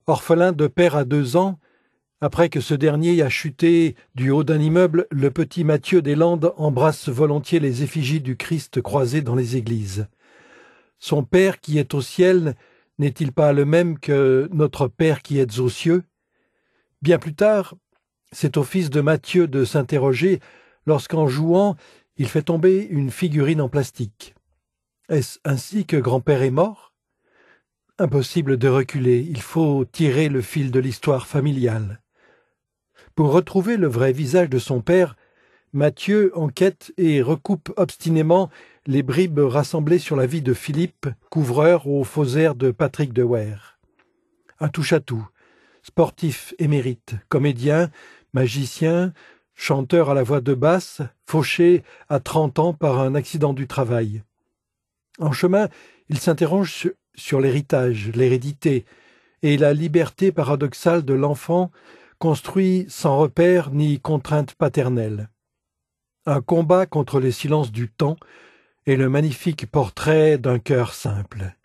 Orphelin de père à 2 ans, après que ce dernier a chuté du haut d'un immeuble, le petit Mathieu des Landes embrasse volontiers les effigies du Christ croisées dans les églises. Son Père qui est au ciel n'est-il pas le même que notre Père qui êtes aux cieux? Bien plus tard, c'est au fils de Mathieu de s'interroger lorsqu'en jouant, il fait tomber une figurine en plastique. Est-ce ainsi que grand-père est mort? Impossible de reculer, il faut tirer le fil de l'histoire familiale. Pour retrouver le vrai visage de son père, Mathieu enquête et recoupe obstinément les bribes rassemblées sur la vie de Philippe, couvreur au faux air de Patrick Dewaere. Un touche-à-tout, sportif émérite, comédien, magicien, chanteur à la voix de basse, fauché à 30 ans par un accident du travail. En chemin, il s'interroge sur l'héritage, l'hérédité et la liberté paradoxale de l'enfant construit sans repère ni contrainte paternelle. Un combat contre les silences du temps et le magnifique portrait d'un cœur simple.